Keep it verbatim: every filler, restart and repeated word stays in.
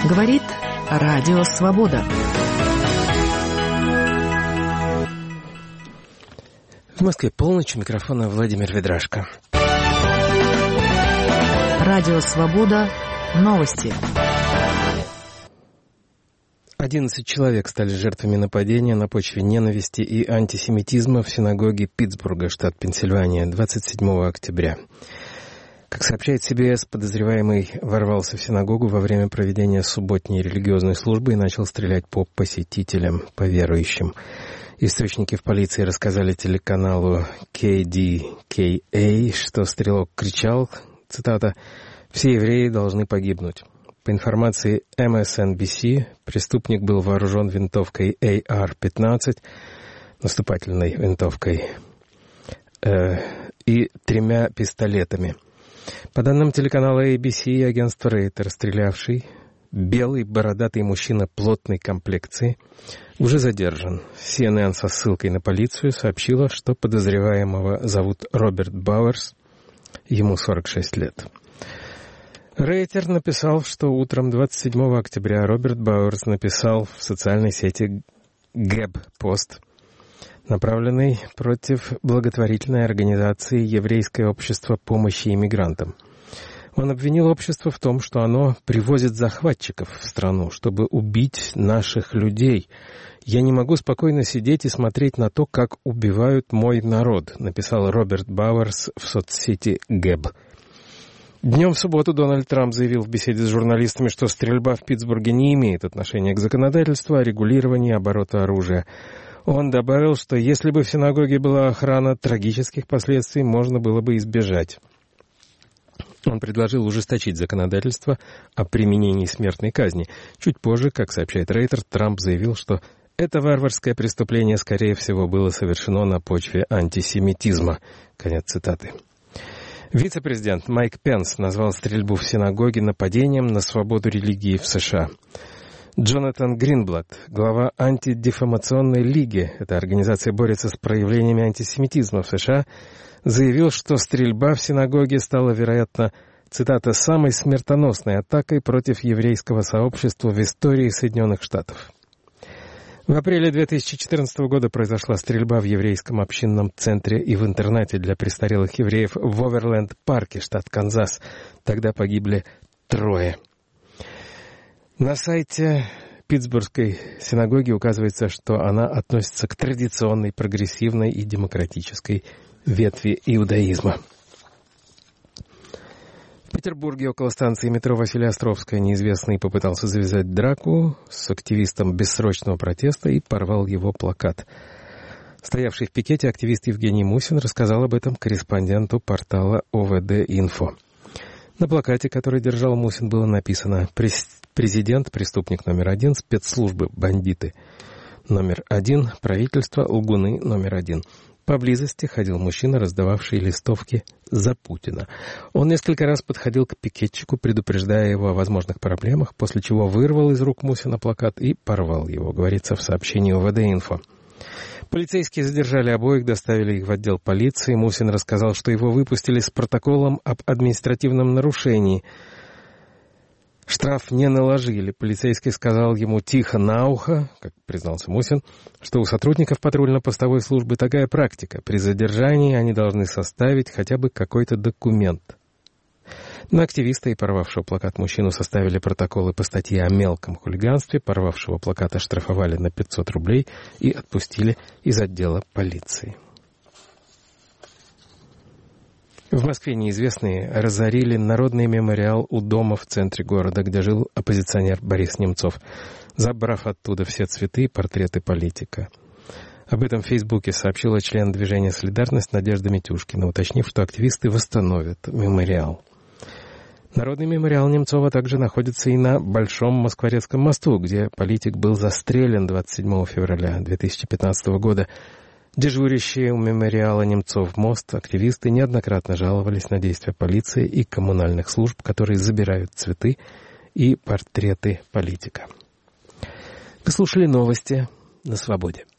Говорит Радио Свобода. В Москве полночь, у микрофона Владимир Ведрашко. Радио Свобода. Новости. одиннадцать человек стали жертвами нападения на почве ненависти и антисемитизма в синагоге Питтсбурга, штат Пенсильвания, двадцать седьмого октября. Как сообщает си би эс, подозреваемый ворвался в синагогу во время проведения субботней религиозной службы и начал стрелять по посетителям, по верующим. Источники в полиции рассказали телеканалу кей ди кей эй, что стрелок кричал, цитата, «Все евреи должны погибнуть». По информации эм эс эн би си, преступник был вооружен винтовкой эй ар пятнадцать, наступательной винтовкой, э, и тремя пистолетами. По данным телеканала эй би си и агентства Рейтер, стрелявший, белый бородатый мужчина плотной комплекции, уже задержан. си эн эн со ссылкой на полицию сообщила, что подозреваемого зовут Роберт Бауэрс, ему сорок шесть лет. Рейтер написал, что утром двадцать седьмого октября Роберт Бауэрс написал в социальной сети Гэб-пост, направленный против благотворительной организации «Еврейское общество помощи иммигрантам». Он обвинил общество в том, что оно привозит захватчиков в страну, чтобы убить наших людей. «Я не могу спокойно сидеть и смотреть на то, как убивают мой народ», написал Роберт Бауэрс в соцсети Гэб. Днем в субботу Дональд Трамп заявил в беседе с журналистами, что стрельба в Питтсбурге не имеет отношения к законодательству о регулировании оборота оружия. Он добавил, что если бы в синагоге была охрана, трагических последствий можно было бы избежать. Он предложил ужесточить законодательство о применении смертной казни. Чуть позже, как сообщает Рейтер, Трамп заявил, что это варварское преступление, скорее всего, было совершено на почве антисемитизма. Конец цитаты. Вице-президент Майк Пенс назвал стрельбу в синагоге нападением на свободу религии в США. Джонатан Гринблат, глава антидефамационной лиги, эта организация борется с проявлениями антисемитизма в США, заявил, что стрельба в синагоге стала, вероятно, цитата, «самой смертоносной атакой против еврейского сообщества в истории Соединенных Штатов». В апреле две тысячи четырнадцатого года произошла стрельба в еврейском общинном центре и в интернате для престарелых евреев в Оверленд-парке, штат Канзас. Тогда погибли трое. На сайте Питтсбургской синагоги указывается, что она относится к традиционной, прогрессивной и демократической ветви иудаизма. В Петербурге около станции метро Василия-Островская неизвестный попытался завязать драку с активистом бессрочного протеста и порвал его плакат. Стоявший в пикете активист Евгений Мусин рассказал об этом корреспонденту портала о вэ дэ-Инфо. На плакате, который держал Мусин, было написано «Президент, преступник номер один, спецслужбы, бандиты номер один, правительство, лгуны номер один». Поблизости ходил мужчина, раздававший листовки за Путина. Он несколько раз подходил к пикетчику, предупреждая его о возможных проблемах, после чего вырвал из рук Мусина плакат и порвал его, говорится в сообщении о вэ дэ-Инфо. Полицейские задержали обоих, доставили их в отдел полиции. Мусин рассказал, что его выпустили с протоколом об административном нарушении. Штраф не наложили. Полицейский сказал ему тихо на ухо, как признался Мусин, что у сотрудников патрульно-постовой службы такая практика. При задержании они должны составить хотя бы какой-то документ. На активиста и порвавшего плакат мужчину составили протоколы по статье о мелком хулиганстве. Порвавшего плакат оштрафовали на пятьсот рублей и отпустили из отдела полиции. В Москве неизвестные разорили народный мемориал у дома в центре города, где жил оппозиционер Борис Немцов, забрав оттуда все цветы и портреты политика. Об этом в Фейсбуке сообщила член движения «Солидарность» Надежда Митюшкина, уточнив, что активисты восстановят мемориал. Народный мемориал Немцова также находится и на Большом Москворецком мосту, где политик был застрелен двадцать седьмого февраля две тысячи пятнадцатого года. Дежурящие у мемориала Немцов мост активисты неоднократно жаловались на действия полиции и коммунальных служб, которые забирают цветы и портреты политика. Вы слушали новости на Свободе.